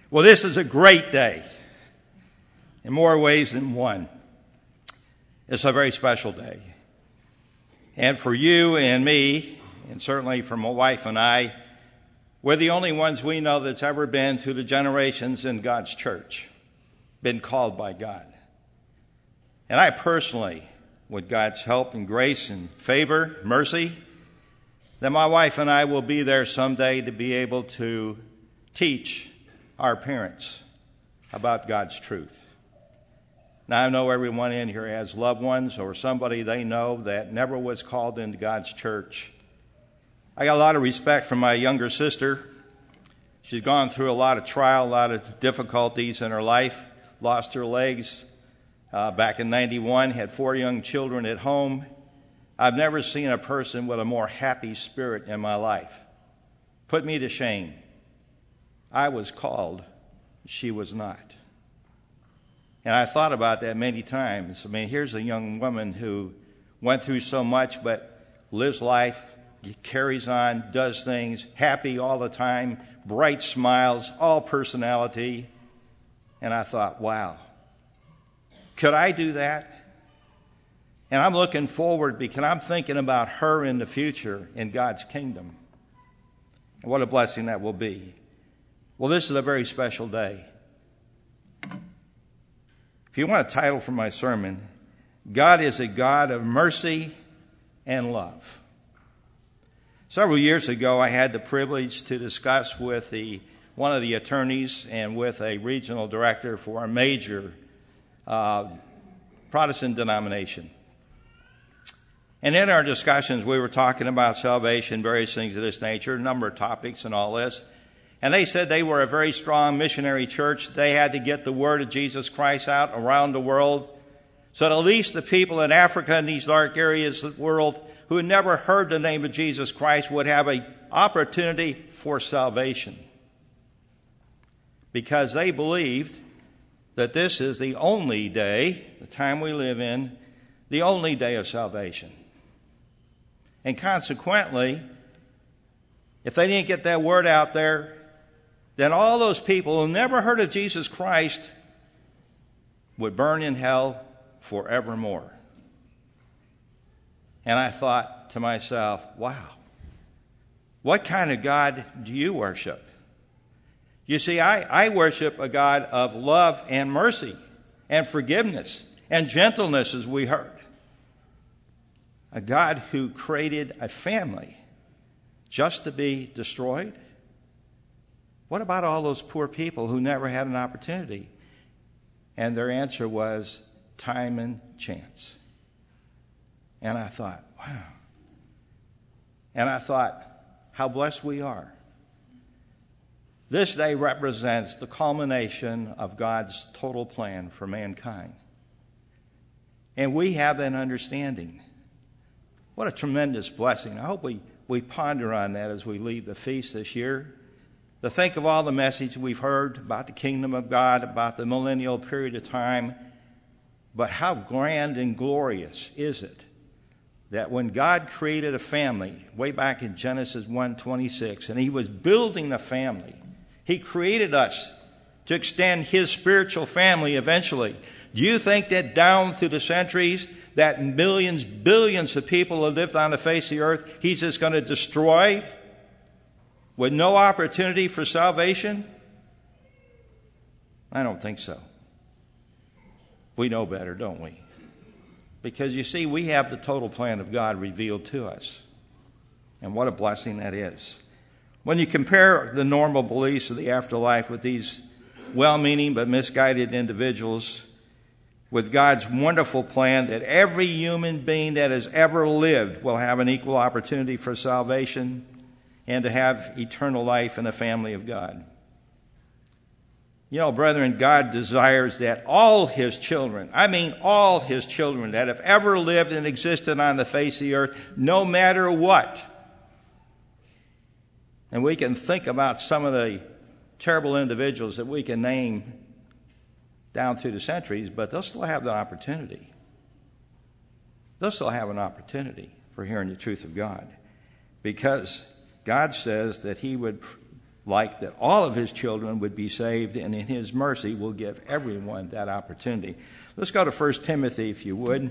Well, this is a great day in more ways than one. It's a very special day. And for you and me, and certainly for my wife and I, we're the only ones we know that's ever been through the generations in God's church, been called by God. And I personally, with God's help and grace and favor, mercy, that my wife and I will be there someday to be able to teach our parents about God's truth. Now, I know everyone in here has loved ones or somebody they know that never was called into God's church. I got a lot of respect for my younger sister. She's gone through a lot of trial, a lot of difficulties in her life, lost her legs back in 91, had 4 young children at home. I've never seen a person with a more happy spirit in my life. Put me to shame. I was called, she was not. And I thought about that many times. I mean, here's a young woman who went through so much but lives life, carries on, does things, happy all the time, bright smiles, all personality. And I thought, wow, could I do that? And I'm looking forward because I'm thinking about her in the future in God's kingdom. And what a blessing that will be. Well, this is a very special day. If you want a title for my sermon, God is a God of mercy and love. Several years ago, I had the privilege to discuss with one of the attorneys and with a regional director for a major Protestant denomination. And in our discussions, we were talking about salvation, various things of this nature, a number of topics and all this. And they said they were a very strong missionary church. They had to get the word of Jesus Christ out around the world so that at least the people in Africa and these dark areas of the world who had never heard the name of Jesus Christ would have an opportunity for salvation. Because they believed that this is the only day, the time we live in, the only day of salvation. And consequently, if they didn't get that word out there, then all those people who never heard of Jesus Christ would burn in hell forevermore. And I thought to myself, wow, what kind of God do you worship? You see, I worship a God of love and mercy and forgiveness and gentleness, as we heard. A God who created a family just to be destroyed? What about all those poor people who never had an opportunity? And their answer was time and chance. And I thought, wow. And I thought, how blessed we are. This day represents the culmination of God's total plan for mankind. And we have that understanding. What a tremendous blessing. I hope we ponder on that as we leave the feast this year. To think of all the message we've heard about the kingdom of God, about the millennial period of time. But how grand and glorious is it that when God created a family, way back in Genesis 1:26, and he was building the family, he created us to extend his spiritual family eventually. Do you think that down through the centuries, that millions, billions of people have lived on the face of the earth, he's just going to destroy with no opportunity for salvation? I don't think so. We know better, don't we? Because you see, we have the total plan of God revealed to us. And what a blessing that is. When you compare the normal beliefs of the afterlife with these well-meaning but misguided individuals, with God's wonderful plan that every human being that has ever lived will have an equal opportunity for salvation and to have eternal life in the family of God. You know, brethren, God desires that all his children, I mean all his children that have ever lived and existed on the face of the earth, no matter what. And we can think about some of the terrible individuals that we can name down through the centuries, but they'll still have the opportunity. They'll still have an opportunity for hearing the truth of God. Because God says that he would like that all of his children would be saved, and in his mercy will give everyone that opportunity. Let's go to 1 Timothy, if you would.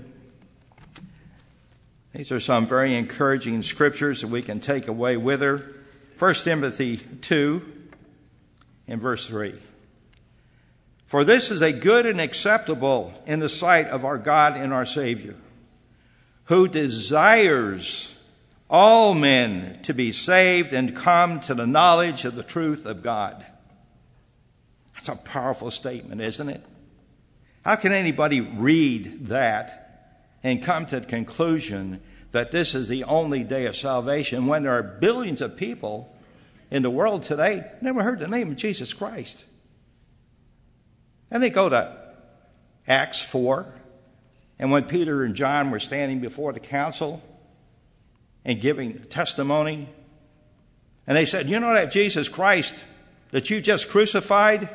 These are some very encouraging scriptures that we can take away with her. 1 Timothy 2 and verse 3. For this is a good and acceptable in the sight of our God and our Savior, who desires all men to be saved and come to the knowledge of the truth of God. That's a powerful statement, isn't it? How can anybody read that and come to the conclusion that this is the only day of salvation when there are billions of people in the world today never heard the name of Jesus Christ? And they go to Acts 4, and when Peter and John were standing before the council and giving testimony, and they said, you know that Jesus Christ that you just crucified?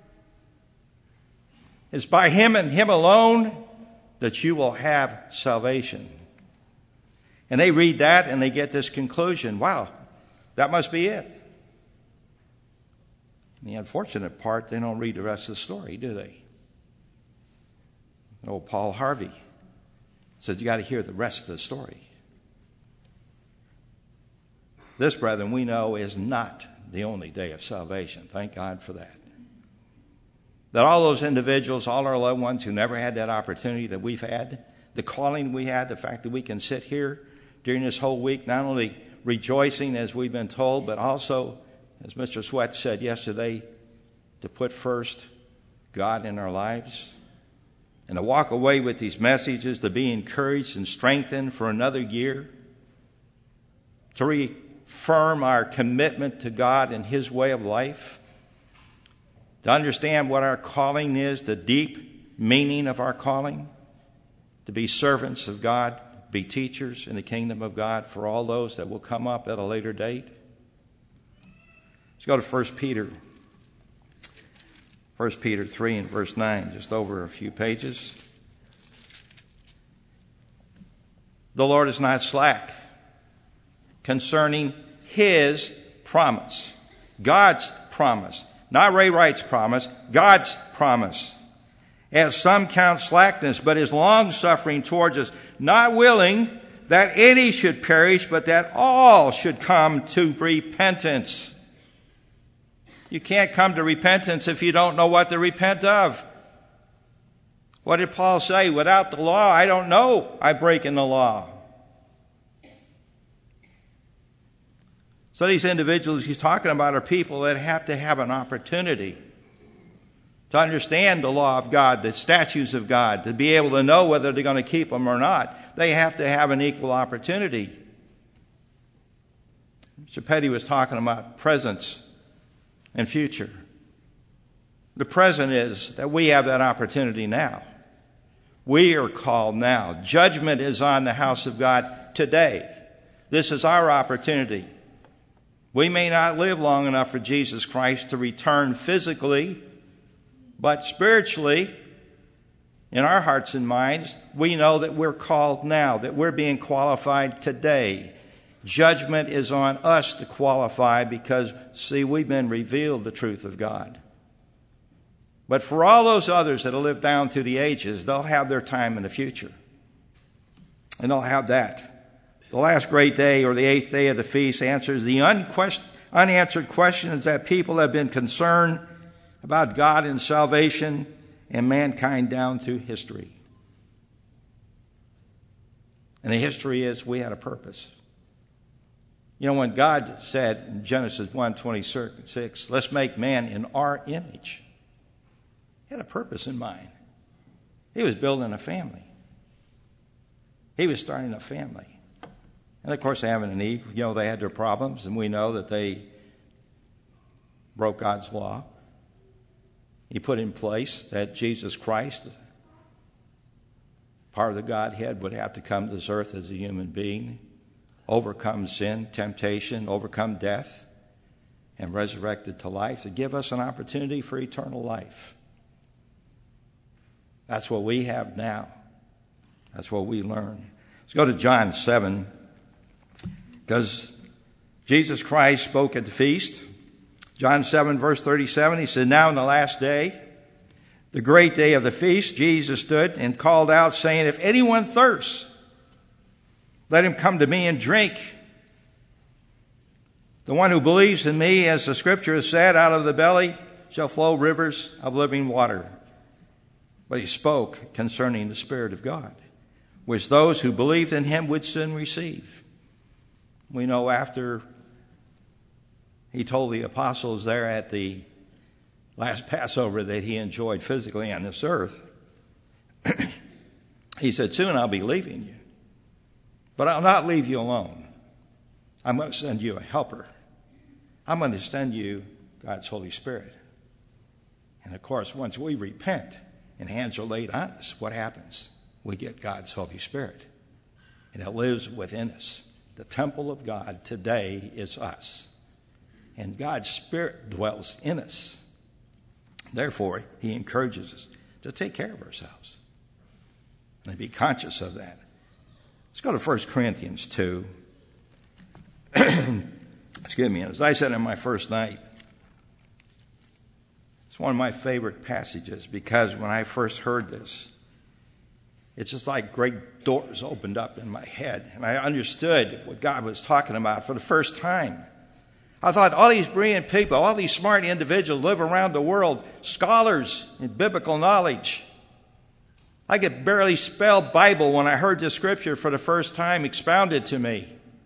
It's by him and him alone that you will have salvation. And they read that and they get this conclusion, wow, that must be it. And the unfortunate part, they don't read the rest of the story, do they? Old Paul Harvey said you got to hear the rest of the story. This, brethren, we know is not the only day of salvation. Thank God for that. That all those individuals, all our loved ones who never had that opportunity that we've had, the calling we had, the fact that we can sit here during this whole week, not only rejoicing as we've been told, but also, as Mr. Sweat said yesterday, to put first God in our lives and to walk away with these messages, to be encouraged and strengthened for another year, to reaffirm our commitment to God and his way of life, to understand what our calling is, the deep meaning of our calling, to be servants of God, be teachers in the kingdom of God for all those that will come up at a later date. Let's go to 1 Peter. 1 Peter 3 and verse 9, just over a few pages. The Lord is not slack concerning his promise. God's promise. Not Ray Wright's promise, God's promise. As some count slackness, but is long-suffering towards us, not willing that any should perish, but that all should come to repentance. You can't come to repentance if you don't know what to repent of. What did Paul say? Without the law, I don't know I'm breaking the law. So these individuals he's talking about are people that have to have an opportunity to understand the law of God, the statutes of God, to be able to know whether they're going to keep them or not. They have to have an equal opportunity. Mr. Petty was talking about presence and future. The present is that we have that opportunity now. We are called now. Judgment is on the house of God today. This is our opportunity. We may not live long enough for Jesus Christ to return physically, but spiritually, in our hearts and minds, we know that we're called now, that we're being qualified today. Judgment is on us to qualify because, see, we've been revealed the truth of God. But for all those others that will live down through the ages, they'll have their time in the future. And they'll have that. The last great day, or the eighth day of the feast, answers the unanswered questions that people have been concerned about God and salvation and mankind down through history. And the history is we had a purpose. You know, when God said in Genesis 1:26, let's make man in our image, he had a purpose in mind. He was building a family. He was starting a family. And, of course, Adam and Eve, you know, they had their problems, and we know that they broke God's law. He put in place that Jesus Christ, part of the Godhead, would have to come to this earth as a human being, overcome sin, temptation, overcome death, and resurrected to life to give us an opportunity for eternal life. That's what we have now. That's what we learn. Let's go to John 7, because Jesus Christ spoke at the feast. John 7, verse 37, he said, now in the last day, the great day of the feast, Jesus stood and called out, saying, if anyone thirsts, let him come to me and drink. The one who believes in me, as the scripture has said, out of the belly shall flow rivers of living water. But he spoke concerning the Spirit of God, which those who believed in him would soon receive. We know after he told the apostles there at the last Passover that he enjoyed physically on this earth, he said, soon I'll be leaving you. But I'll not leave you alone. I'm going to send you a helper. I'm going to send you God's Holy Spirit. And of course, once we repent and hands are laid on us, what happens? We get God's Holy Spirit. And it lives within us. The temple of God today is us. And God's Spirit dwells in us. Therefore, he encourages us to take care of ourselves and be conscious of that. Let's go to 1 Corinthians 2. Excuse me. As I said on my first night, it's one of my favorite passages because when I first heard this, it's just like great doors opened up in my head, and I understood what God was talking about for the first time. I thought all these brilliant people, all these smart individuals live around the world, scholars in biblical knowledge. I could barely spell Bible when I heard this scripture for the first time expounded to me.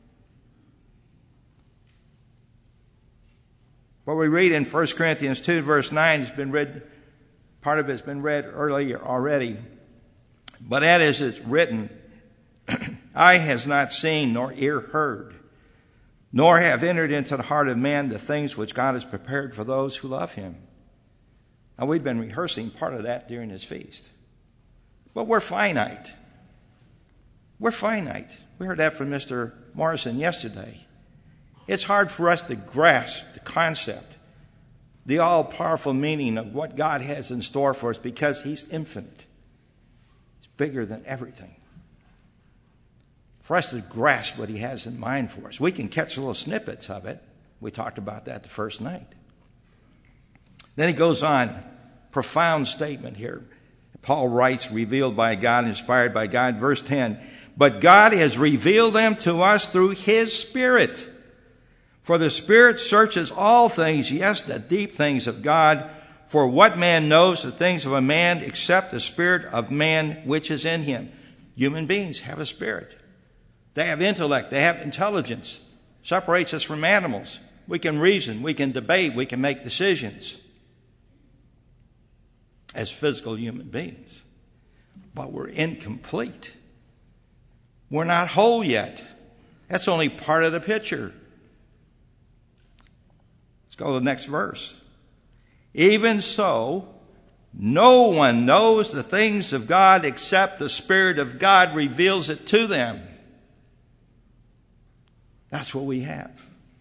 What we read in 1 Corinthians 2, verse 9, has been read, part of it has been read earlier already. But as it's written, eye has not seen nor ear heard, nor have entered into the heart of man the things which God has prepared for those who love him. Now, we've been rehearsing part of that during this feast. But we're finite. We're finite. We heard that from Mr. Morrison yesterday. It's hard for us to grasp the concept, the all-powerful meaning of what God has in store for us because he's infinite. He's bigger than everything. For us to grasp what he has in mind for us. We can catch little snippets of it. We talked about that the first night. Then he goes on, profound statement here. Paul writes, revealed by God, inspired by God, verse 10, but God has revealed them to us through his Spirit. For the Spirit searches all things, yes, the deep things of God. For what man knows the things of a man except the spirit of man which is in him? Human beings have a spirit. They have intellect. They have intelligence. Separates us from animals. We can reason. We can debate. We can make decisions as physical human beings. But we're incomplete. We're not whole yet. That's only part of the picture. Let's go to the next verse. Even so, no one knows the things of God except the Spirit of God reveals it to them. That's what we have.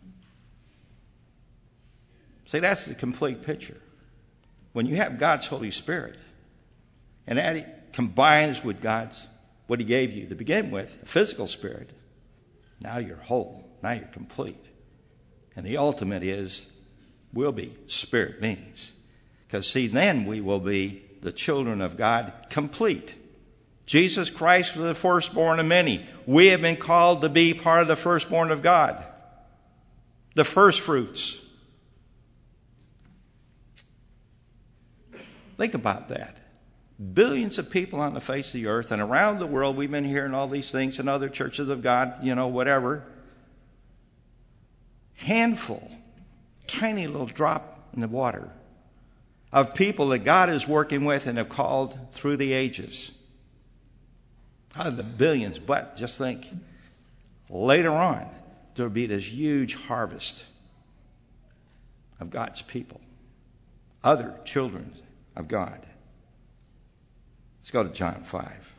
See, that's the complete picture. When you have God's Holy Spirit, and that combines with God's, what he gave you to begin with, a physical spirit, now you're whole. Now you're complete. And the ultimate will be spirit beings. Because see, then we will be the children of God complete. Jesus Christ was the firstborn of many. We have been called to be part of the firstborn of God. The first fruits. Think about that. Billions of people on the face of the earth and around the world, we've been hearing all these things in other churches of God, whatever. Handful, tiny little drop in the water of people that God is working with and have called through the ages. Out of the billions, but just think, later on, there will be this huge harvest of God's people, other children of God. Let's go to John 5.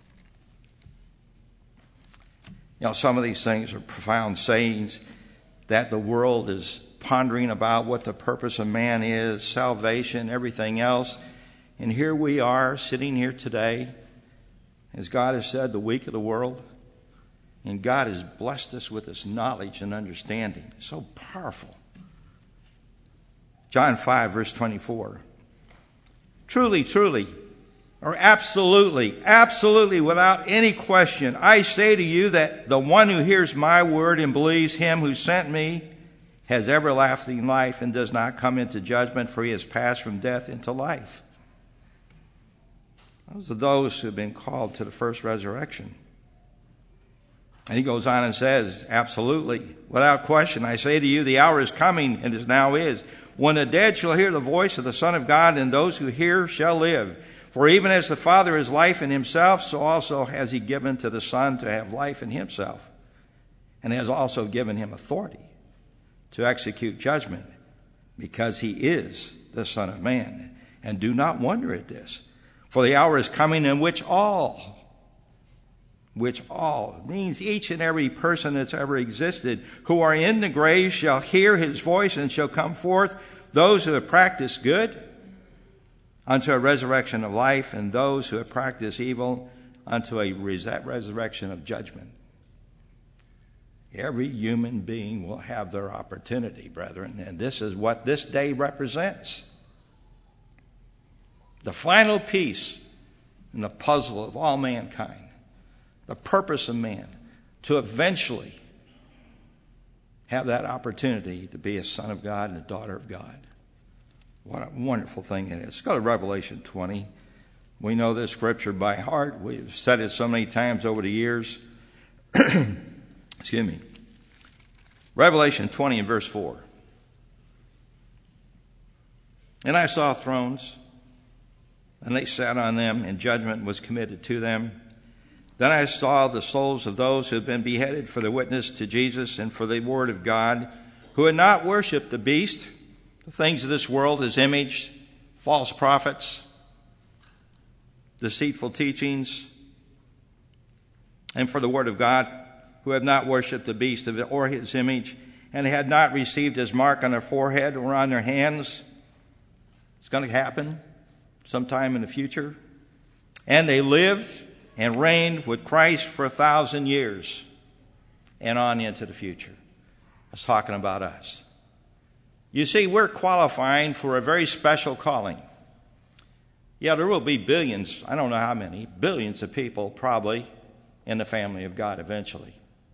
Some of these things are profound sayings that the world is pondering about what the purpose of man is, salvation, everything else. And here we are sitting here today, as God has said, the week of the world. And God has blessed us with this knowledge and understanding. So powerful. John 5, verse 24. Truly, truly, or absolutely, without any question, I say to you that the one who hears my word and believes him who sent me has everlasting life and does not come into judgment, for he has passed from death into life. Those are those who have been called to the first resurrection. And he goes on and says, absolutely, without question, I say to you, the hour is coming, and now is, when the dead shall hear the voice of the Son of God, and those who hear shall live. For even as the Father has life in himself, so also has he given to the Son to have life in himself, and has also given him authority to execute judgment, because he is the Son of Man. And do not wonder at this, for the hour is coming in which all means each and every person that's ever existed who are in the grave shall hear his voice and shall come forth, those who have practiced good unto a resurrection of life, and those who have practiced evil unto a resurrection of judgment. Every human being will have their opportunity, brethren, and this is what this day represents. The final piece in the puzzle of all mankind, the purpose of man, to eventually have that opportunity to be a son of God and a daughter of God. What a wonderful thing it is. Let's go to Revelation 20. We know this scripture by heart. We've said it so many times over the years. Excuse me. Revelation 20 and verse 4. And I saw thrones, and they sat on them, and judgment was committed to them. Then I saw the souls of those who had been beheaded for the witness to Jesus and for the word of God, who had not worshipped the beast, the things of this world, his image, false prophets, deceitful teachings, and for the word of God, who have not worshipped the beast or his image, and had not received his mark on their forehead or on their hands. It's going to happen sometime in the future. And they lived and reigned with Christ for 1,000 years and on into the future. That's talking about us. You see, we're qualifying for a very special calling. Yeah, there will be billions, I don't know how many, billions of people probably in the family of God eventually.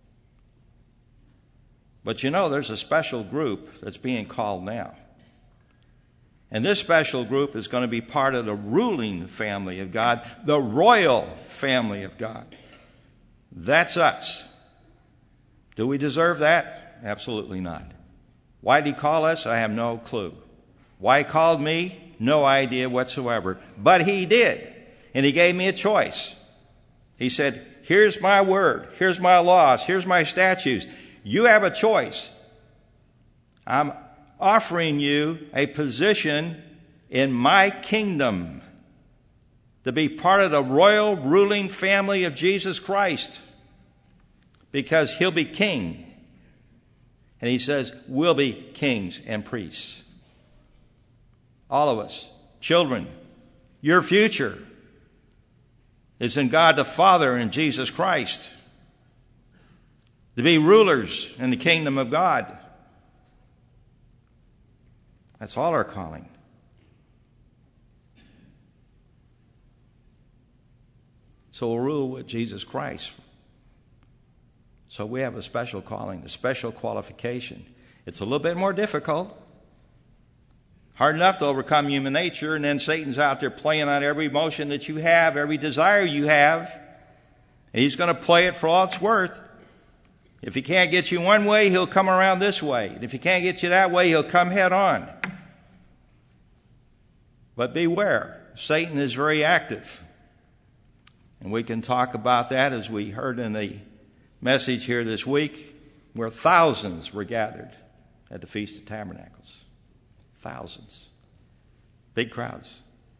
But you know, there's a special group that's being called now. And this special group is going to be part of the ruling family of God, the royal family of God. That's us. Do we deserve that? Absolutely not. Why did he call us? I have no clue. Why he called me? No idea whatsoever. But he did. And he gave me a choice. He said, here's my word. Here's my laws. Here's my statutes. You have a choice. I'm offering you a position in my kingdom to be part of the royal ruling family of Jesus Christ, because he'll be king. And he says, we'll be kings and priests. All of us, children, your future is in God the Father and Jesus Christ. To be rulers in the kingdom of God. That's all our calling. So we'll rule with Jesus Christ. So we have a special calling, a special qualification. It's a little bit more difficult. Hard enough to overcome human nature, and then Satan's out there playing on every emotion that you have, every desire you have. And he's going to play it for all it's worth. If he can't get you one way, he'll come around this way. And if he can't get you that way, he'll come head on. But beware, Satan is very active. And we can talk about that as we heard in the message here this week, where thousands were gathered at the Feast of Tabernacles. Thousands. Big crowds.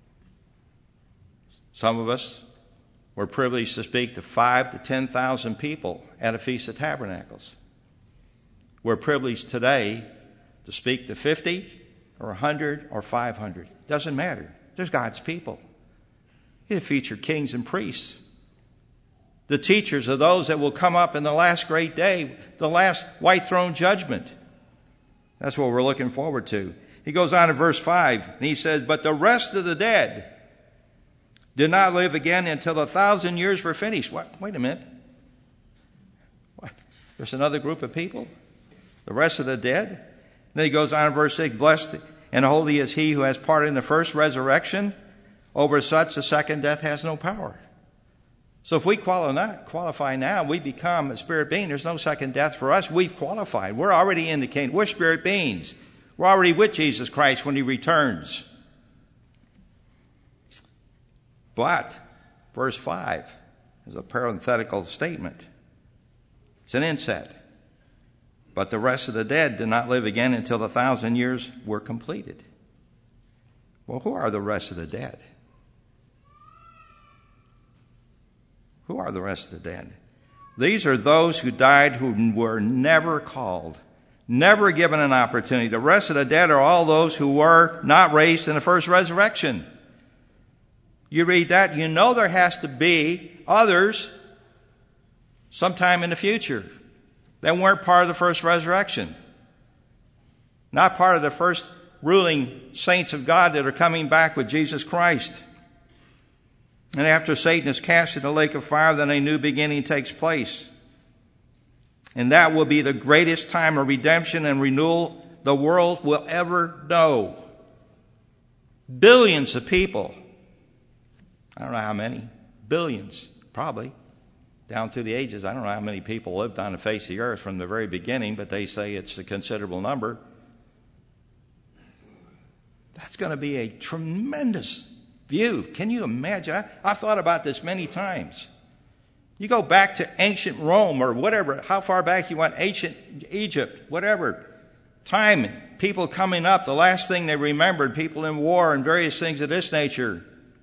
Some of us were privileged to speak to 5,000 to 10,000 people at a Feast of Tabernacles. We're privileged today to speak to 50 or 100 or 500. Doesn't matter. There's God's people. He featured kings and priests. The teachers are those that will come up in the last great day, the last white throne judgment. That's what we're looking forward to. He goes on in verse 5, and he says, but the rest of the dead did not live again until 1,000 years were finished. What? Wait a minute. What? There's another group of people? The rest of the dead? And then he goes on in verse 6, blessed and holy is he who has part in the first resurrection. Over such the second death has no power. So if we qualify now, we become a spirit being. There's no second death for us. We've qualified. We're already indicating we're spirit beings. We're already with Jesus Christ when he returns. But verse 5 is a parenthetical statement. It's an inset. But the rest of the dead did not live again until 1,000 years were completed. Well, who are the rest of the dead? Who are the rest of the dead? These are those who died who were never called, never given an opportunity. The rest of the dead are all those who were not raised in the first resurrection. You read that, you know there has to be others sometime in the future that weren't part of the first resurrection. Not part of the first ruling saints of God that are coming back with Jesus Christ. And after Satan is cast in the lake of fire, then a new beginning takes place. And that will be the greatest time of redemption and renewal the world will ever know. Billions of people. I don't know how many. Billions, probably. Down through the ages. I don't know how many people lived on the face of the earth from the very beginning, but they say it's a considerable number. That's going to be a tremendous view. Can you imagine? I've thought about this many times. You go back to ancient Rome or whatever, how far back you want, ancient Egypt, whatever. Time, people coming up, the last thing they remembered, people in war and various things of this nature.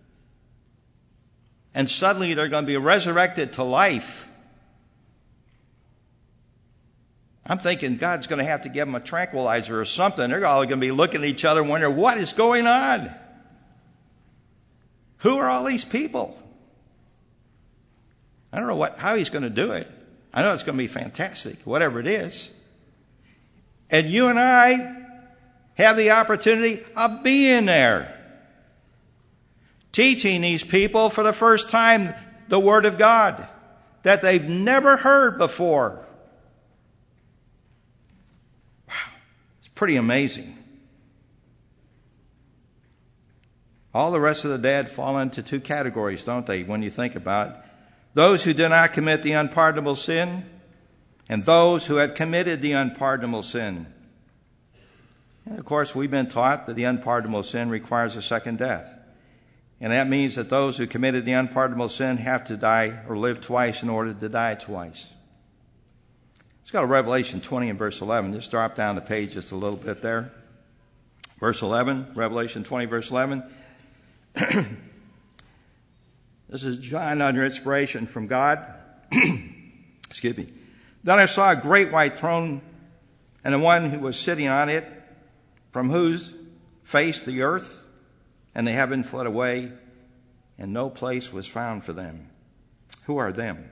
And suddenly they're going to be resurrected to life. I'm thinking God's going to have to give them a tranquilizer or something. They're all going to be looking at each other and wondering, what is going on? Who are all these people? I don't know how he's going to do it. I know it's going to be fantastic, whatever it is. And you and I have the opportunity of being there, teaching these people for the first time the Word of God that they've never heard before. Wow, it's pretty amazing. All the rest of the dead fall into two categories, don't they, when you think about it? Those who do not commit the unpardonable sin, and those who have committed the unpardonable sin. And of course, we've been taught that the unpardonable sin requires a second death. And that means that those who committed the unpardonable sin have to die or live twice in order to die twice. Let's go to Revelation 20 and verse 11. Just drop down the page just a little bit there. Verse 11, Revelation 20, verse 11. This is John under inspiration from God. Excuse me. Then I saw a great white throne and the one who was sitting on it, from whose face the earth and the heaven fled away, and no place was found for them. Who are them?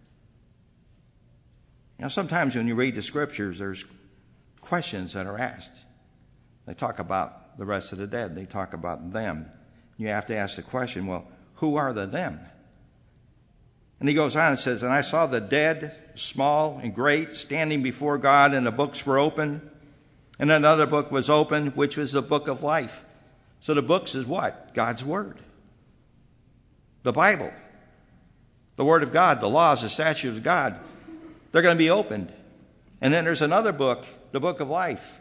Now, sometimes when you read the scriptures, there's questions that are asked. They talk about the rest of the dead. They talk about them. You have to ask the question, well, who are the them? And he goes on and says, and I saw the dead, small and great, standing before God, and the books were open. And another book was opened, which was the book of life. So the books is what? God's Word. The Bible. The Word of God, the laws, the statutes of God. They're going to be opened. And then there's another book, the book of life.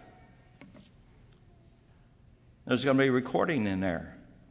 There's going to be a recording in there.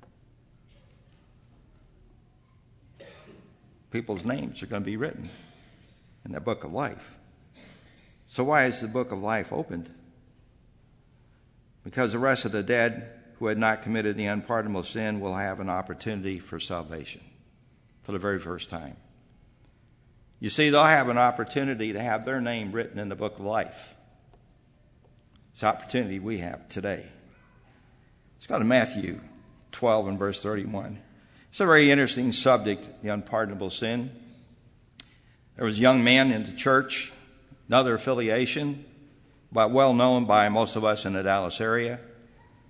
People's names are going to be written in that book of life. So why is the book of life opened? Because the rest of the dead who had not committed the unpardonable sin will have an opportunity for salvation for the very first time. You see, they'll have an opportunity to have their name written in the book of life. It's an opportunity we have today. Let's go to Matthew 12 and verse 31. It's a very interesting subject, the unpardonable sin. There was a young man in the church, another affiliation, but well known by most of us in the Dallas area.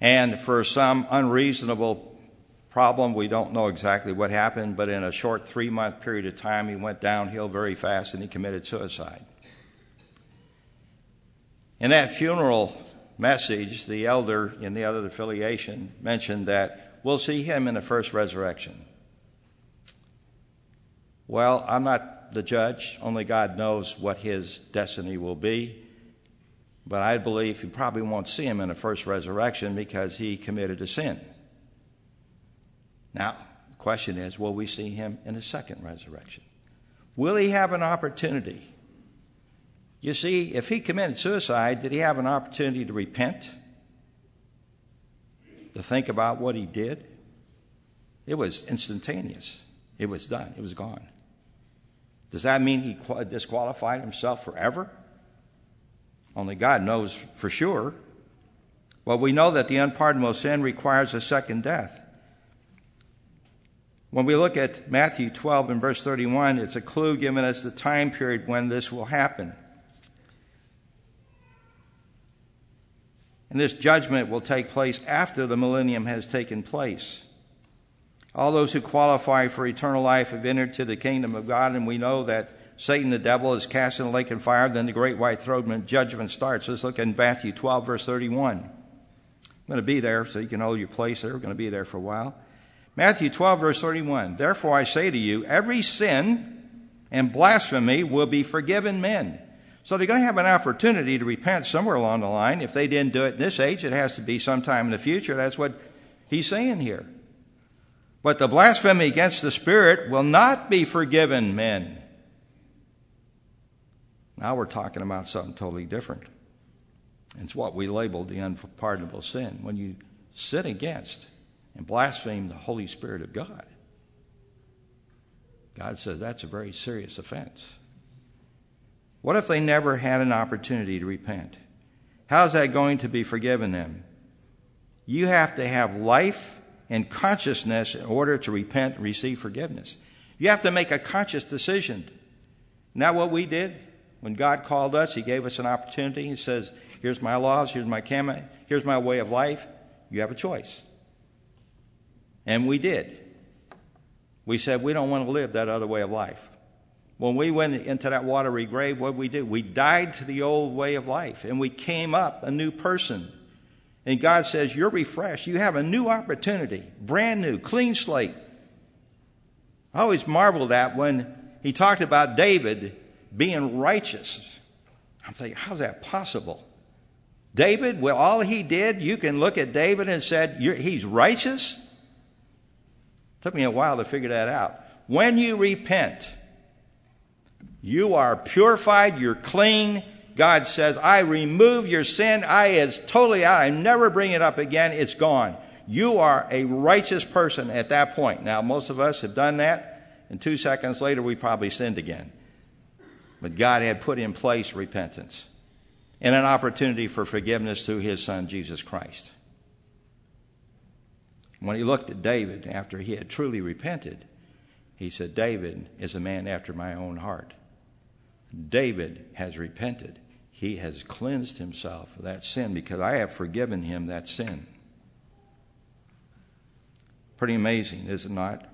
And for some unreasonable problem, we don't know exactly what happened, but in a short 3-month period of time, he went downhill very fast and he committed suicide. In that funeral message, the elder in the other affiliation mentioned that we'll see him in the first resurrection. Well, I'm not the judge. Only God knows what his destiny will be. But I believe you probably won't see him in the first resurrection because he committed a sin. Now, the question is, will we see him in the second resurrection? Will he have an opportunity? You see, if he committed suicide, did he have an opportunity to repent? To think about what he did? It was instantaneous. It was done. It was gone. Does that mean he disqualified himself forever? Only God knows for sure. Well, we know that the unpardonable sin requires a second death. When we look at Matthew 12 and verse 31, it's a clue giving us the time period when this will happen. And this judgment will take place after the millennium has taken place. All those who qualify for eternal life have entered to the kingdom of God, and we know that Satan, the devil, is cast in the lake of fire. Then the great white throne judgment starts. Let's look in Matthew 12, verse 31. I'm going to be there so you can hold your place there. We're going to be there for a while. Matthew 12, verse 31. Therefore I say to you, every sin and blasphemy will be forgiven men. So they're going to have an opportunity to repent somewhere along the line. If they didn't do it in this age, it has to be sometime in the future. That's what he's saying here. But the blasphemy against the Spirit will not be forgiven men. Now we're talking about something totally different. It's what we labeled the unpardonable sin. When you sin against and blaspheme the Holy Spirit of God, God says that's a very serious offense. What if they never had an opportunity to repent? How's that going to be forgiven them? You have to have life and consciousness in order to repent and receive forgiveness. You have to make a conscious decision. Isn't that what we did? When God called us, he gave us an opportunity. He says, here's my laws, here's my command, here's my way of life. You have a choice. And we did. We said we don't want to live that other way of life. When we went into that watery grave, what did we do? We died to the old way of life, and we came up a new person. And God says, you're refreshed. You have a new opportunity, brand new, clean slate. I always marveled at when he talked about David being righteous. I'm thinking, how's that possible? David, well, all he did, you can look at David and said, he's righteous? Took me a while to figure that out. When you repent, you are purified, you're clean. God says, I remove your sin. It's totally out. I never bring it up again. It's gone. You are a righteous person at that point. Now, most of us have done that, and 2 seconds later, we probably sinned again. But God had put in place repentance and an opportunity for forgiveness through his Son, Jesus Christ. When he looked at David after he had truly repented, he said, David is a man after my own heart. David has repented. He has cleansed himself of that sin because I have forgiven him that sin. Pretty amazing, is it not?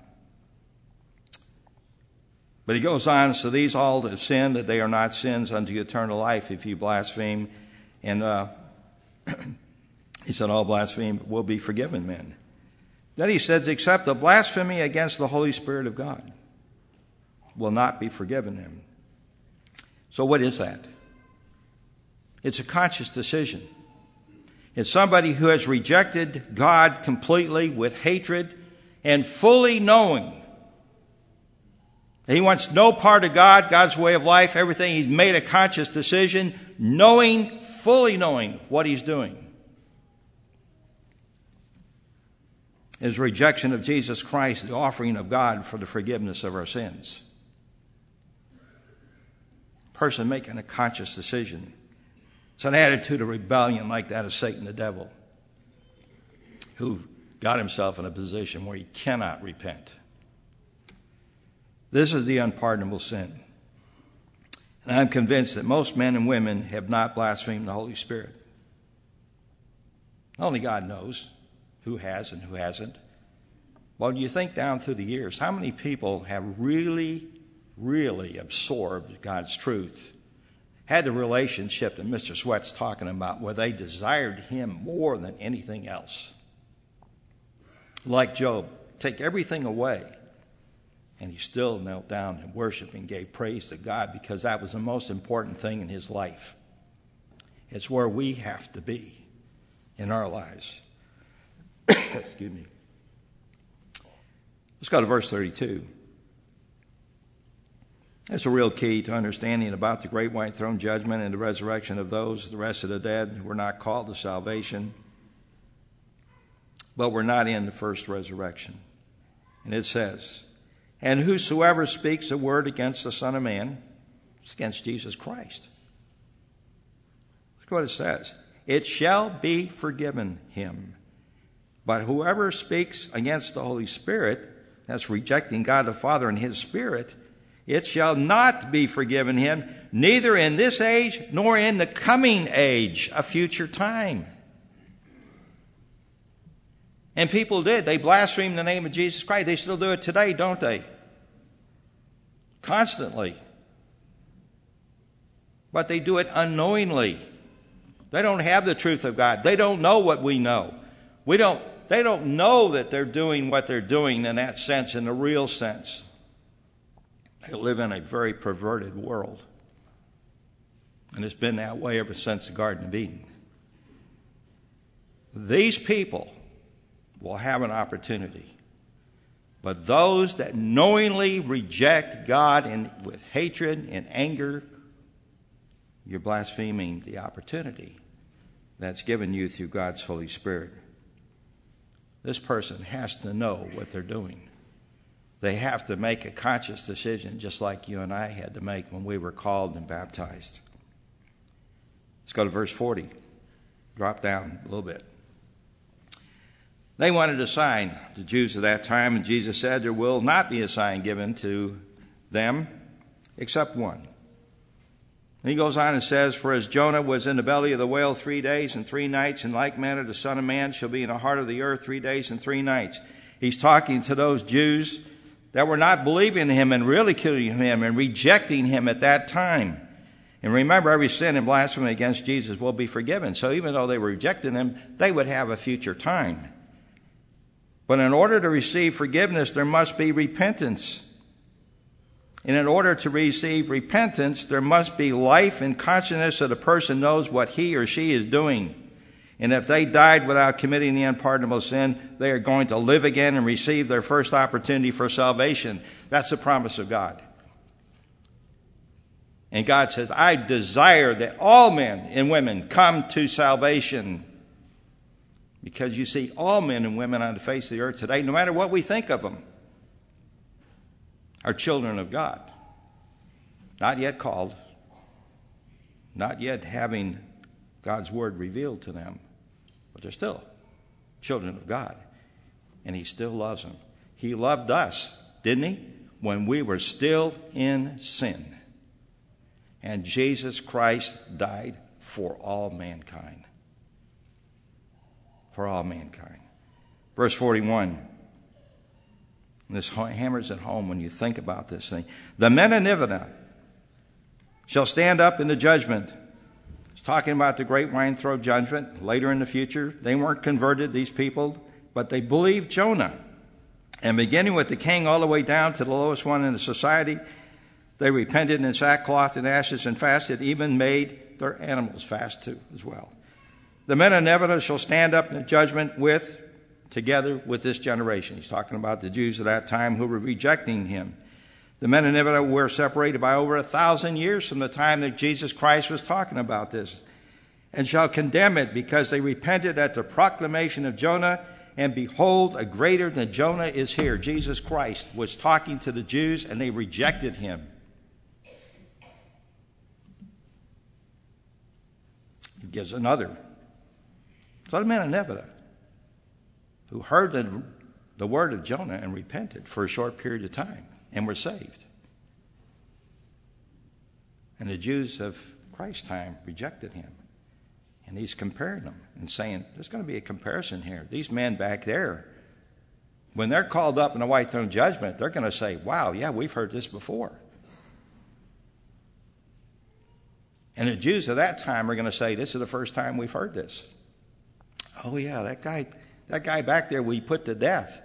But he goes on, so these all have sinned, that they are not sins unto eternal life if you blaspheme. And he said all blaspheme will be forgiven men. Then he says, except the blasphemy against the Holy Spirit of God will not be forgiven them. So what is that? It's a conscious decision. It's somebody who has rejected God completely with hatred and fully knowing he wants no part of God, God's way of life, everything. He's made a conscious decision, fully knowing what he's doing. His rejection of Jesus Christ, the offering of God for the forgiveness of our sins. Person making a conscious decision. It's an attitude of rebellion like that of Satan the devil, who got himself in a position where he cannot repent. This is the unpardonable sin. And I'm convinced that most men and women have not blasphemed the Holy Spirit. Only God knows who has and who hasn't. Well, you think down through the years, how many people have really, really absorbed God's truth, had the relationship that Mr. Sweat's talking about, where they desired him more than anything else? Like Job, take everything away, and he still knelt down and worshiped and gave praise to God, because that was the most important thing in his life. It's where we have to be in our lives. Excuse me. Let's go to verse 32. It's a real key to understanding about the great white throne judgment and the resurrection of those, the rest of the dead, who were not called to salvation, but were not in the first resurrection. And it says, and whosoever speaks a word against the Son of Man, it's against Jesus Christ. Look what it says. It shall be forgiven him. But whoever speaks against the Holy Spirit, that's rejecting God the Father and his Spirit, it shall not be forgiven him, neither in this age nor in the coming age, a future time. And people did. They blasphemed the name of Jesus Christ. They still do it today, don't they? Constantly. But they do it unknowingly. They don't have the truth of God. They don't know what we know. They don't know that they're doing what they're doing in that sense, in the real sense. They live in a very perverted world. And it's been that way ever since the Garden of Eden. These people will have an opportunity. But those that knowingly reject God with hatred and anger, you're blaspheming the opportunity that's given you through God's Holy Spirit. This person has to know what they're doing. They have to make a conscious decision, just like you and I had to make when we were called and baptized. Let's go to verse 40. Drop down a little bit. They wanted a sign, the Jews of that time, and Jesus said, there will not be a sign given to them except one. And he goes on and says, for as Jonah was in the belly of the whale 3 days and 3 nights, in like manner the Son of Man shall be in the heart of the earth 3 days and 3 nights. He's talking to those Jews that were not believing in him and ridiculing him and rejecting him at that time. And remember, every sin and blasphemy against Jesus will be forgiven. So even though they were rejecting him, they would have a future time. But in order to receive forgiveness, there must be repentance. And in order to receive repentance, there must be life and consciousness so the person knows what he or she is doing. And if they died without committing the unpardonable sin, they are going to live again and receive their first opportunity for salvation. That's the promise of God. And God says, I desire that all men and women come to salvation. Because you see, all men and women on the face of the earth today, no matter what we think of them, are children of God. Not yet called, not yet having God's word revealed to them, but they're still children of God. And he still loves them. He loved us, didn't he? When we were still in sin. And Jesus Christ died for all mankind. For all mankind. Verse 41. And this hammers it home when you think about this thing. The men of Nineveh shall stand up in the judgment. It's talking about the great wine throne judgment later in the future. They weren't converted, these people, but they believed Jonah. And beginning with the king all the way down to the lowest one in the society, they repented in sackcloth and ashes and fasted, even made their animals fast too as well. The men of Nineveh shall stand up in the judgment together with this generation. He's talking about the Jews of that time who were rejecting him. The men of Nineveh were separated by over 1,000 years from the time that Jesus Christ was talking about this, and shall condemn it because they repented at the proclamation of Jonah. And behold, a greater than Jonah is here. Jesus Christ was talking to the Jews, and they rejected him. He gives another. So the men of Nineveh, who heard the word of Jonah and repented for a short period of time and were saved. And the Jews of Christ's time rejected him And he's comparing them and saying, there's going to be a comparison here. These men back there, when they're called up in the white throne judgment, they're going to say, wow, yeah, we've heard this before. And the Jews of that time are going to say, this is the first time we've heard this. Oh, yeah, that guy back there we put to death.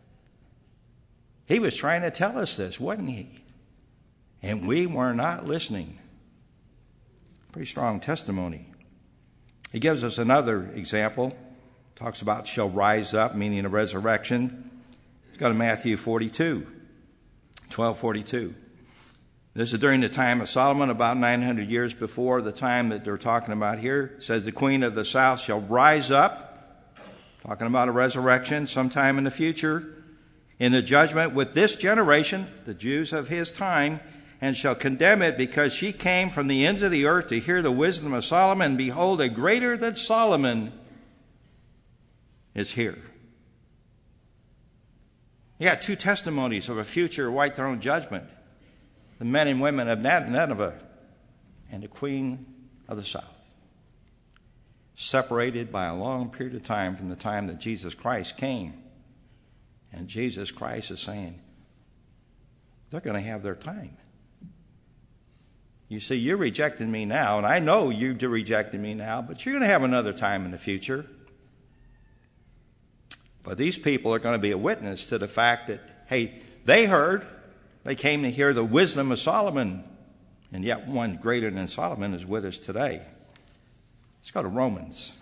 He was trying to tell us this, wasn't he? And we were not listening. Pretty strong testimony. He gives us another example. Talks about shall rise up, meaning a resurrection. Let's go to Matthew 42, 12:42. This is during the time of Solomon, about 900 years before the time that they're talking about here. It says, the queen of the south shall rise up, talking about a resurrection sometime in the future, in the judgment with this generation, the Jews of his time, and shall condemn it, because she came from the ends of the earth to hear the wisdom of Solomon. And behold, a greater than Solomon is here. You got two testimonies of a future white throne judgment. The men and women of Nineveh and the queen of the south. Separated by a long period of time from the time that Jesus Christ came. And Jesus Christ is saying, they're going to have their time. You see, you're rejecting me now, and I know you're rejecting me now, but you're going to have another time in the future. But these people are going to be a witness to the fact that, hey, they heard, they came to hear the wisdom of Solomon, and yet one greater than Solomon is with us today. Let's go to Romans.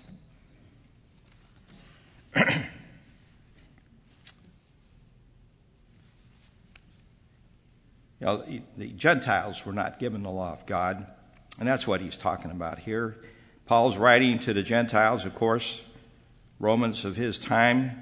You know, the Gentiles were not given the law of God, and that's what he's talking about here. Paul's writing to the Gentiles, of course, Romans of his time.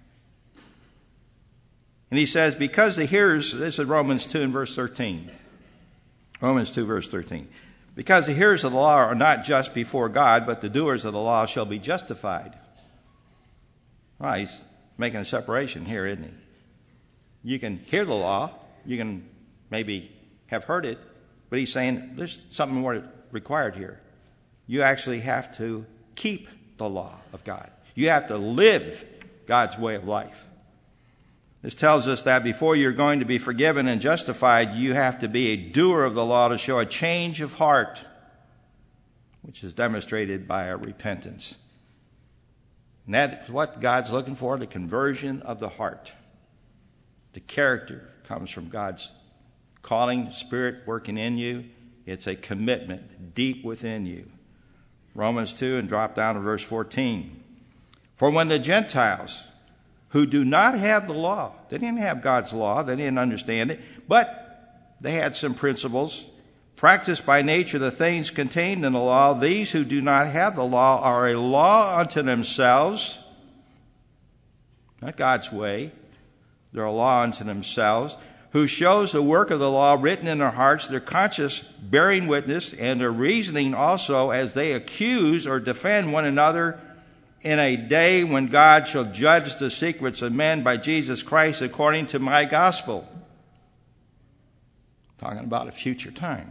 And he says, because the hearers, this is Romans 2 and verse 13. Romans 2 verse 13. Because the hearers of the law are not just before God, but the doers of the law shall be justified. Well, he's making a separation here, isn't he? You can hear the law, you can maybe have heard it, but he's saying there's something more required here. You actually have to keep the law of God. You have to live God's way of life. This tells us that before you're going to be forgiven and justified, you have to be a doer of the law to show a change of heart, which is demonstrated by a repentance. And that's what God's looking for, the conversion of the heart. The character comes from God's calling, Spirit working in you. It's a commitment deep within you. Romans 2 and drop down to verse 14. For when the Gentiles who do not have the law, they didn't have God's law, they didn't understand it, but they had some principles, practiced by nature the things contained in the law, these who do not have the law are a law unto themselves, not God's way, they're a law unto themselves, who shows the work of the law written in their hearts, their conscience bearing witness, and their reasoning also as they accuse or defend one another in a day when God shall judge the secrets of men by Jesus Christ according to my gospel. Talking about a future time.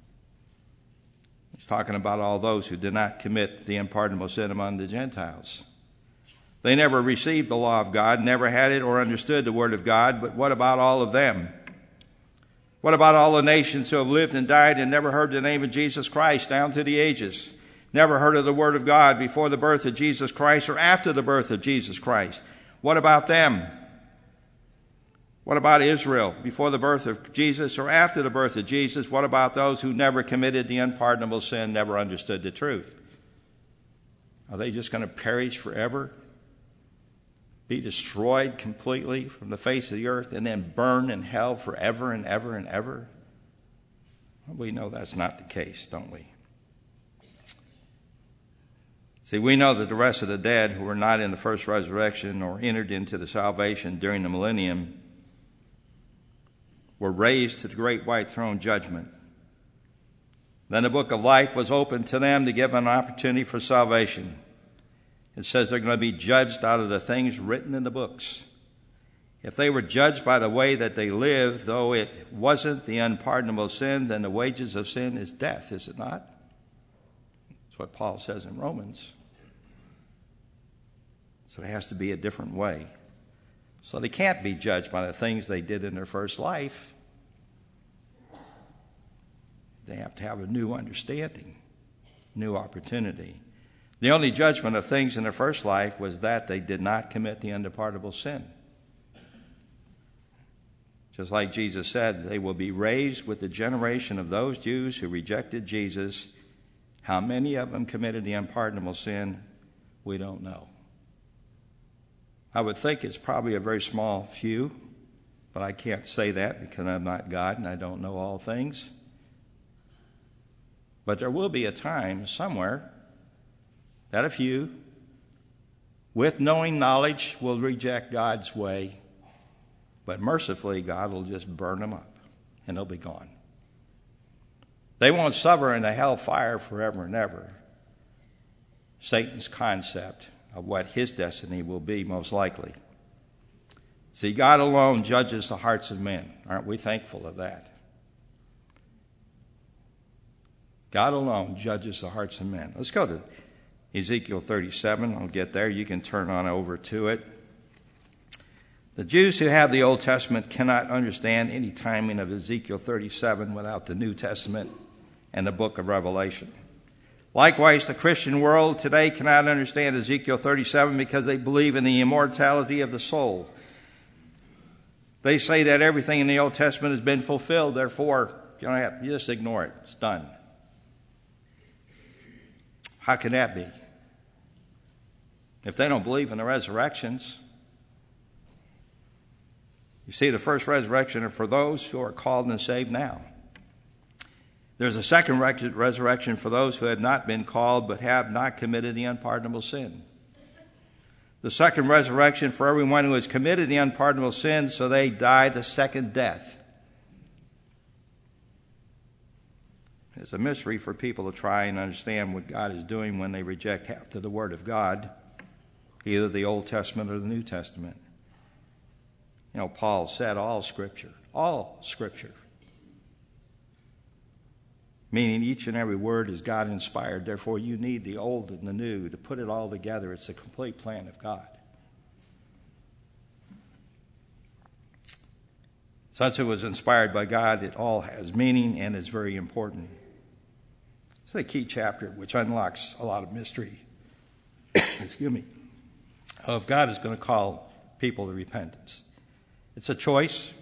He's talking about all those who did not commit the unpardonable sin among the Gentiles. They never received the law of God, never had it or understood the word of God, but what about all of them? What about all the nations who have lived and died and never heard the name of Jesus Christ down through the ages? Never heard of the word of God before the birth of Jesus Christ or after the birth of Jesus Christ? What about them? What about Israel before the birth of Jesus or after the birth of Jesus? What about those who never committed the unpardonable sin, never understood the truth? Are they just going to perish forever? Be destroyed completely from the face of the earth and then burn in hell forever and ever and ever? Well, we know that's not the case, don't we? See, we know that the rest of the dead who were not in the first resurrection or entered into the salvation during the millennium were raised to the great white throne judgment. Then the book of life was opened to them to give an opportunity for salvation. It says they're going to be judged out of the things written in the books. If they were judged by the way that they lived, though it wasn't the unpardonable sin, then the wages of sin is death, is it not? That's That's what Paul says in Romans. So it has to be a different way. So they can't be judged by the things they did in their first life. They have to have a new understanding, new opportunity. The only judgment of things in their first life was that they did not commit the undepartable sin. Just like Jesus said, they will be raised with the generation of those Jews who rejected Jesus. How many of them committed the unpardonable sin, we don't know. I would think it's probably a very small few, but I can't say that because I'm not God and I don't know all things. But there will be a time somewhere that a few, with knowing knowledge, will reject God's way. But mercifully, God will just burn them up, and they'll be gone. They won't suffer in the hell fire forever and ever. Satan's concept of what his destiny will be, most likely. See, God alone judges the hearts of men. Aren't we thankful of that? God alone judges the hearts of men. Let's go to Ezekiel 37. I'll get there. You can turn on over to it. The Jews who have the Old Testament cannot understand any timing of Ezekiel 37 without the New Testament and the book of Revelation. Likewise, the Christian world today cannot understand Ezekiel 37 because they believe in the immortality of the soul. They say that everything in the Old Testament has been fulfilled, therefore, you just ignore it. It's done. How can that be? If they don't believe in the resurrections. You see, the first resurrection are for those who are called and saved now. There's a second resurrection for those who have not been called but have not committed the unpardonable sin. The second resurrection for everyone who has committed the unpardonable sin, so they die the second death. It's a mystery for people to try and understand what God is doing when they reject half of the Word of God, either the Old Testament or the New Testament. You know, Paul said all Scripture, meaning each and every word is God-inspired. Therefore, you need the Old and the New to put it all together. It's a complete plan of God. Since it was inspired by God, it all has meaning and is very important. It's a key chapter which unlocks a lot of mystery, of God is going to call people to repentance. It's a choice.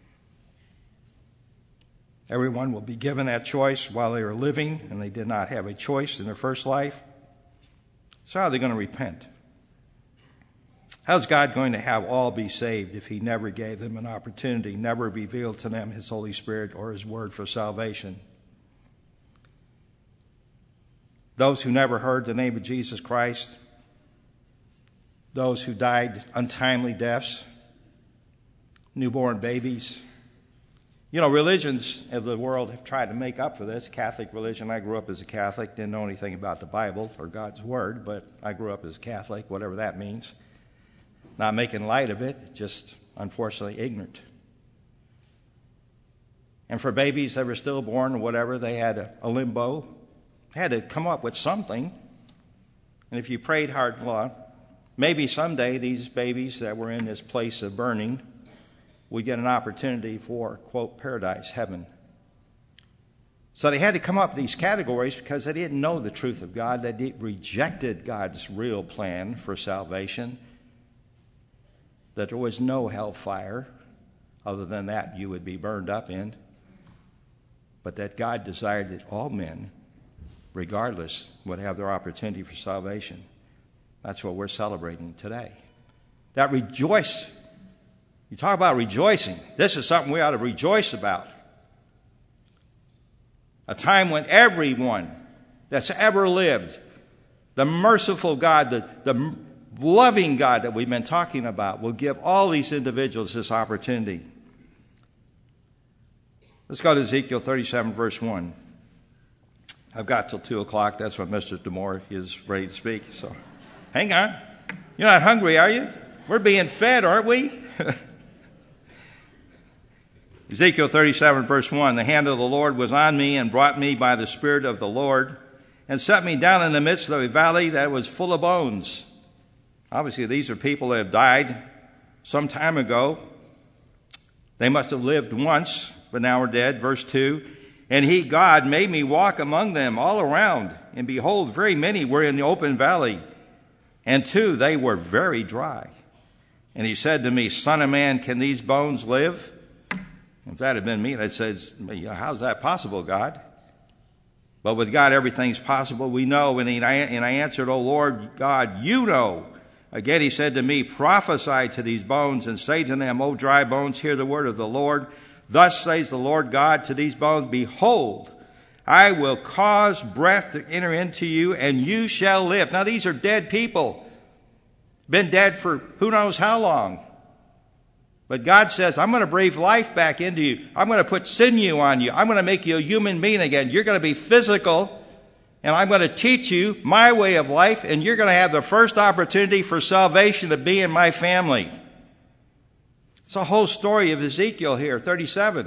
Everyone will be given that choice while they are living, and they did not have a choice in their first life. So how are they going to repent? How's God going to have all be saved if he never gave them an opportunity, never revealed to them his Holy Spirit or his word for salvation? Those who never heard the name of Jesus Christ, those who died untimely deaths, newborn babies. You know, religions of the world have tried to make up for this. Catholic religion, I grew up as a Catholic, didn't know anything about the Bible or God's Word, but I grew up as a Catholic, whatever that means. Not making light of it, just unfortunately ignorant. And for babies that were stillborn or whatever, they had a limbo. They had to come up with something. And if you prayed hard, maybe someday these babies that were in this place of burning would get an opportunity for, quote, paradise, heaven. So they had to come up with these categories because they didn't know the truth of God. They rejected God's real plan for salvation, that there was no hellfire other than that you would be burned up in, but that God desired that all men, regardless, would have their opportunity for salvation. That's what we're celebrating today. That rejoice. You talk about rejoicing. This is something we ought to rejoice about. A time when everyone that's ever lived, the merciful God, the loving God that we've been talking about, will give all these individuals this opportunity. Let's go to Ezekiel 37, verse 1. I've got till 2 o'clock. That's when Mr. DeMore is ready to speak. So hang on. You're not hungry, are you? We're being fed, aren't we? Ezekiel 37, verse 1, the hand of the Lord was on me and brought me by the Spirit of the Lord and set me down in the midst of a valley that was full of bones. Obviously, these are people that have died some time ago. They must have lived once, but now are dead. Verse 2, and he, God, made me walk among them all around, and behold, very many were in the open valley, and 2, they were very dry. And he said to me, Son of man, can these bones live? If that had been me, I'd say, how's that possible, God? But with God, everything's possible. We know. And I answered, O Lord God, you know. Again, he said to me, prophesy to these bones and say to them, O dry bones, hear the word of the Lord. Thus says the Lord God to these bones, behold, I will cause breath to enter into you, and you shall live. Now, these are dead people. Been dead for who knows how long. But God says, I'm going to breathe life back into you. I'm going to put sinew on you. I'm going to make you a human being again. You're going to be physical, and I'm going to teach you my way of life, and you're going to have the first opportunity for salvation to be in my family. It's a whole story of Ezekiel here, 37.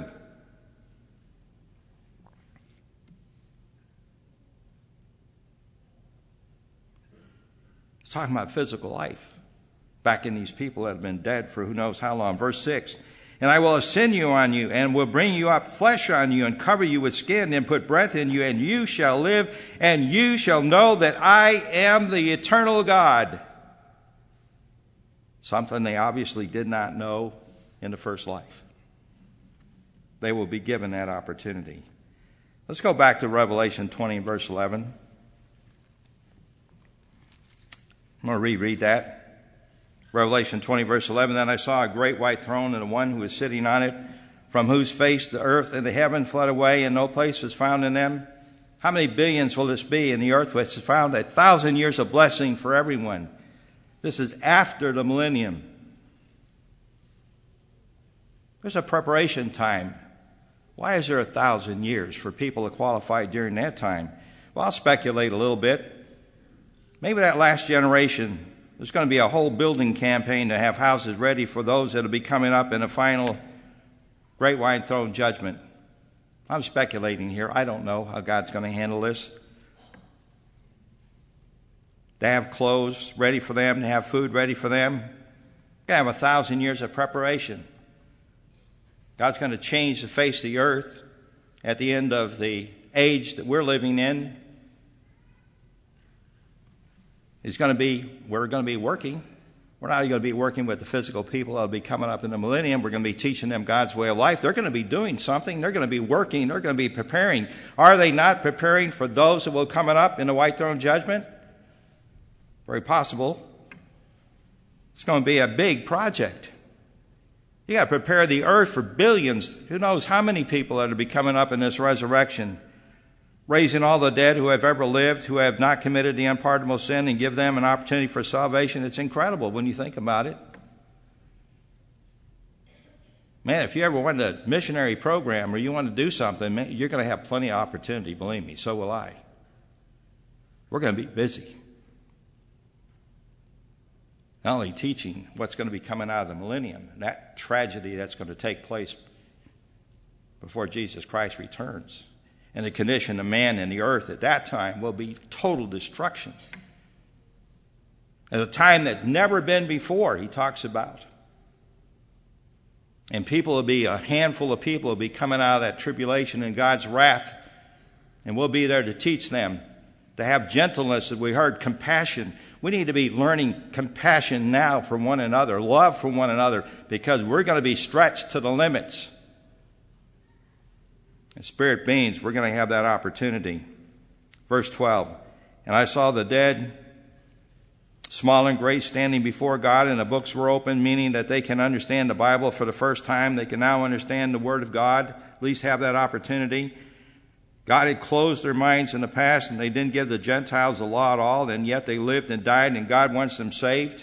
It's talking about physical life back in these people that have been dead for who knows how long. Verse 6, and I will ascend you on you, and will bring you up flesh on you, and cover you with skin, and put breath in you, and you shall live, and you shall know that I am the eternal God. Something they obviously did not know in the first life. They will be given that opportunity. Let's go back to Revelation 20, verse 11. I'm going to reread that. Revelation 20, verse 11, then I saw a great white throne and the one who was sitting on it, from whose face the earth and the heaven fled away, and no place was found in them. How many billions will this be in the earth which is found? 1,000 years of blessing for everyone. This is after the millennium. There's a preparation time. Why is there 1,000 years for people to qualify during that time? Well, I'll speculate a little bit. Maybe that last generation, there's going to be a whole building campaign to have houses ready for those that will be coming up in the final great white throne judgment. I'm speculating here. I don't know how God's going to handle this. To have clothes ready for them, to have food ready for them. You're going to have 1,000 years of preparation. God's going to change the face of the earth at the end of the age that we're living in. We're going to be working. We're not going to be working with the physical people that will be coming up in the millennium. We're going to be teaching them God's way of life. They're going to be doing something. They're going to be working. They're going to be preparing. Are they not preparing for those that will coming up in the white throne judgment? Very possible. It's going to be a big project. You got to prepare the earth for billions. Who knows how many people that will be coming up in this resurrection. Raising all the dead who have ever lived, who have not committed the unpardonable sin, and give them an opportunity for salvation. It's incredible when you think about it. Man, if you ever want a missionary program or you want to do something, man, you're going to have plenty of opportunity, believe me. So will I. We're going to be busy. Not only teaching what's going to be coming out of the millennium, and that tragedy that's going to take place before Jesus Christ returns. And the condition of man and the earth at that time will be total destruction. At a time that never been before, he talks about. And people will be, a handful of people will be coming out of that tribulation and God's wrath. And we'll be there to teach them to have gentleness, as we heard, compassion. We need to be learning compassion now for one another, love for one another, because we're going to be stretched to the limits. As spirit beings, we're going to have that opportunity. Verse 12, and I saw the dead, small and great, standing before God, and the books were open, meaning that they can understand the Bible for the first time. They can now understand the Word of God, at least have that opportunity. God had closed their minds in the past, and they didn't give the Gentiles the law at all, and yet they lived and died, and God wants them saved.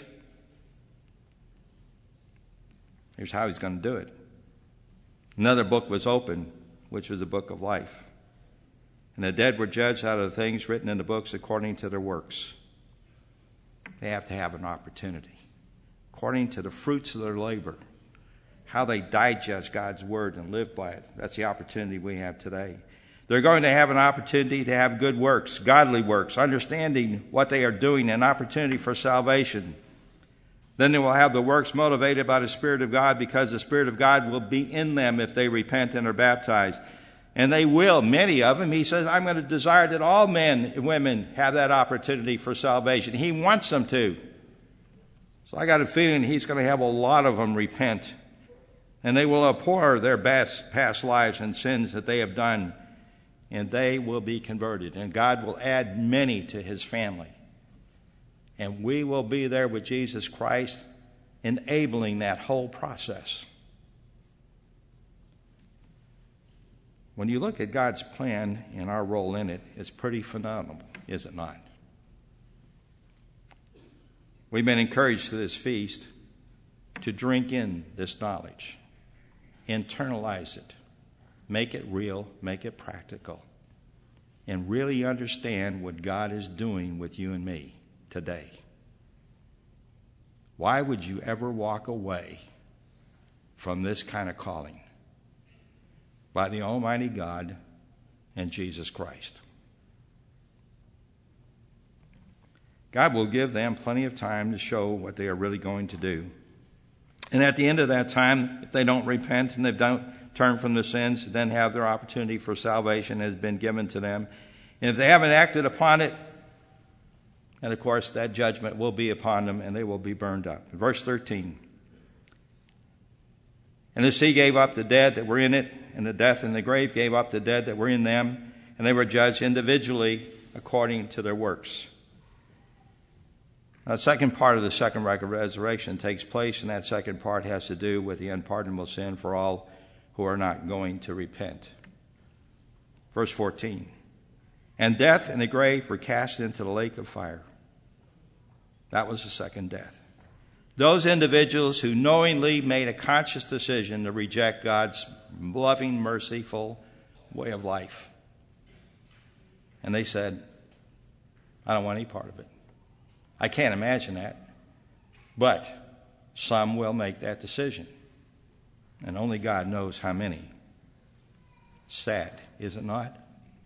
Here's how he's going to do it. Another book was opened, which was the book of life. And the dead were judged out of the things written in the books according to their works. They have to have an opportunity. According to the fruits of their labor. How they digest God's word and live by it. That's the opportunity we have today. They're going to have an opportunity to have good works, godly works, understanding what they are doing, an opportunity for salvation. Then they will have the works motivated by the Spirit of God, because the Spirit of God will be in them if they repent and are baptized. And they will, many of them. He says, I'm going to desire that all men and women have that opportunity for salvation. He wants them to. So I got a feeling he's going to have a lot of them repent. And they will abhor their past lives and sins that they have done. And they will be converted. And God will add many to his family. And we will be there with Jesus Christ, enabling that whole process. When you look at God's plan and our role in it, it's pretty phenomenal, is it not? We've been encouraged to this feast to drink in this knowledge, internalize it, make it real, make it practical, and really understand what God is doing with you and me today. Why would you ever walk away from this kind of calling? By the Almighty God and Jesus Christ. God will give them plenty of time to show what they are really going to do. And at the end of that time, if they don't repent and they don't turn from their sins, then have their opportunity for salvation has been given to them. And if they haven't acted upon it, and of course that judgment will be upon them and they will be burned up. Verse 13. And the sea gave up the dead that were in it, and the death and the grave gave up the dead that were in them, and they were judged individually according to their works. Now, the second part of the second resurrection takes place, and that second part has to do with the unpardonable sin for all who are not going to repent. Verse 14. And death and the grave were cast into the lake of fire. That was the second death. Those individuals who knowingly made a conscious decision to reject God's loving, merciful way of life. And they said, I don't want any part of it. I can't imagine that. But some will make that decision. And only God knows how many. Sad, is it not?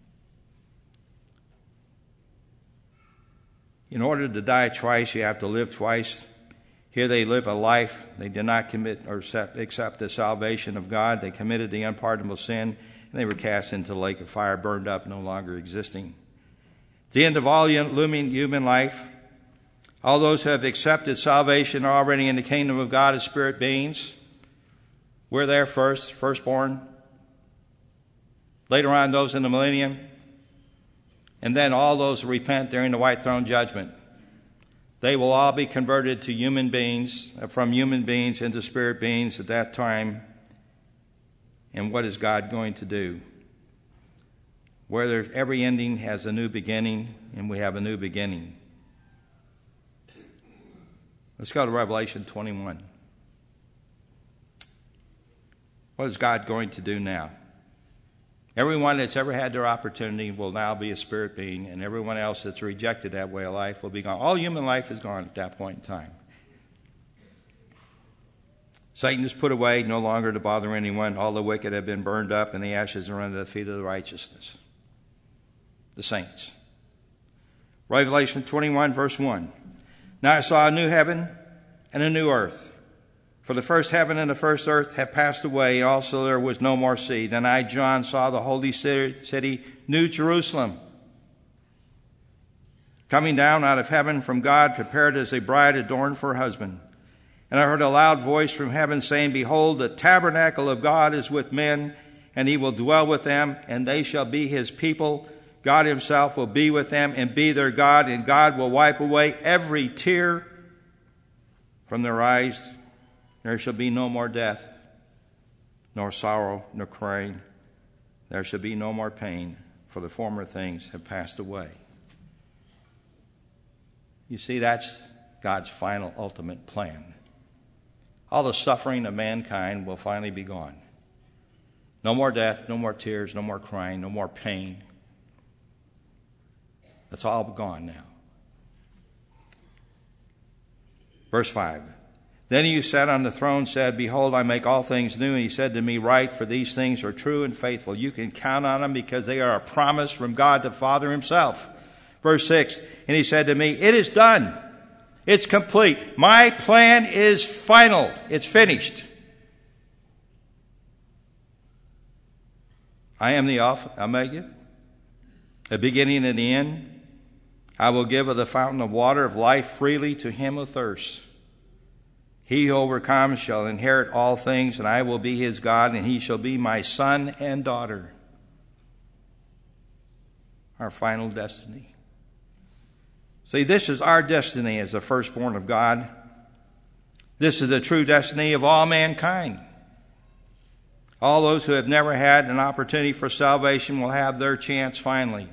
In order to die twice, you have to live twice. Here they live a life. They did not commit or accept the salvation of God. They committed the unpardonable sin, and they were cast into the lake of fire, burned up, no longer existing. At the end of all looming human life, all those who have accepted salvation are already in the kingdom of God as spirit beings. We're there first, firstborn. Later on, those in the millennium. And then all those who repent during the white throne judgment. They will all be converted to human beings, from human beings into spirit beings at that time. And what is God going to do? Where every ending has a new beginning, and we have a new beginning. Let's go to Revelation 21. What is God going to do now? Everyone that's ever had their opportunity will now be a spirit being, and everyone else that's rejected that way of life will be gone. All human life is gone at that point in time. Satan is put away, no longer to bother anyone. All the wicked have been burned up, and the ashes are under the feet of the righteousness, the saints. Revelation 21, verse 1. Now I saw a new heaven and a new earth. For the first heaven and the first earth have passed away, and also there was no more sea. Then I, John, saw the holy city, New Jerusalem, coming down out of heaven from God, prepared as a bride adorned for her husband. And I heard a loud voice from heaven saying, Behold, the tabernacle of God is with men, and he will dwell with them, and they shall be his people. God himself will be with them and be their God, and God will wipe away every tear from their eyes. There shall be no more death, nor sorrow, nor crying. There shall be no more pain, for the former things have passed away. You see, that's God's final, ultimate plan. All the suffering of mankind will finally be gone. No more death, no more tears, no more crying, no more pain. That's all gone now. Verse 5. Then he who sat on the throne said, Behold, I make all things new. And he said to me, Write, for these things are true and faithful. You can count on them because they are a promise from God the Father himself. Verse 6, and he said to me, It is done. It's complete. My plan is final. It's finished. I am the Alpha, Omega, the beginning and the end. I will give of the fountain of water of life freely to him who thirsts. He who overcomes shall inherit all things, and I will be his God, and he shall be my son and daughter. Our final destiny. See, this is our destiny as the firstborn of God. This is the true destiny of all mankind. All those who have never had an opportunity for salvation will have their chance finally.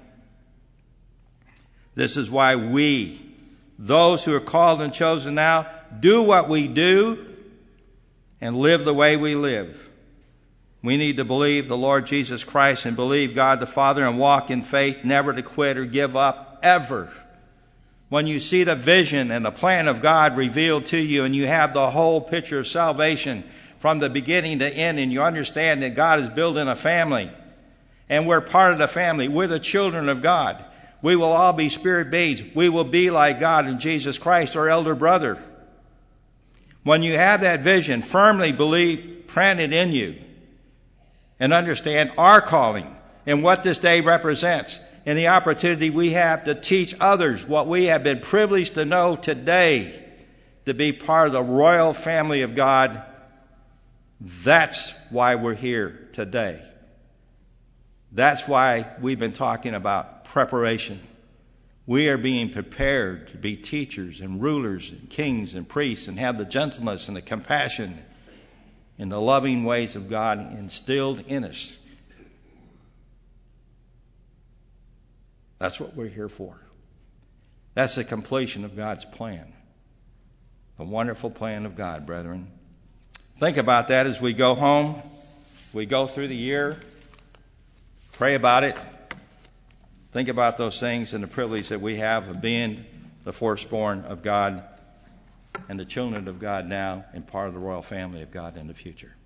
This is why we, those who are called and chosen now, do what we do and live the way we live. We need to believe the Lord Jesus Christ and believe God the Father and walk in faith, never to quit or give up, ever. When you see the vision and the plan of God revealed to you and you have the whole picture of salvation from the beginning to end, and you understand that God is building a family and we're part of the family, we're the children of God. We will all be spirit beings. We will be like God in Jesus Christ, our elder brother. When you have that vision firmly planted in you and understand our calling and what this day represents and the opportunity we have to teach others what we have been privileged to know today, to be part of the royal family of God, that's why we're here today. That's why we've been talking about preparation. We are being prepared to be teachers and rulers and kings and priests and have the gentleness and the compassion and the loving ways of God instilled in us. That's what we're here for. That's the completion of God's plan. The wonderful plan of God, brethren. Think about that as we go home. We go through the year. Pray about it. Think about those things and the privilege that we have of being the firstborn of God and the children of God now and part of the royal family of God in the future.